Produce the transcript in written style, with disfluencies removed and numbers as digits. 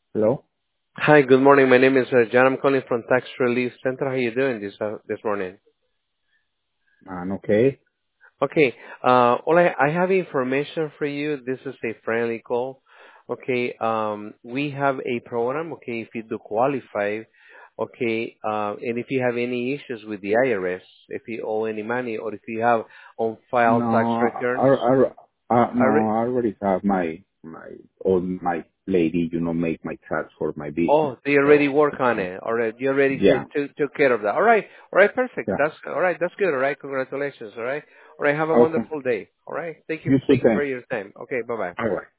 Hello? Hi, good morning. My name is John. I'm calling from Tax Relief Center. How you doing this morning? Okay. Okay. Well, I have information for you. This is a friendly call. Okay. We have a program. Okay, if you do qualify. Okay. And if you have any issues with the IRS, if you owe any money, or if you have on file No, tax returns, no, I already have my lady, make my tax for my business. oh, they already So, work on it. All right, you already yeah. took care of that. All right, perfect. Yeah. That's all right. That's good. All right, congratulations. All right, have a Okay. wonderful day. All right, You too, thank you for thanks. your time. Okay, bye bye. All right.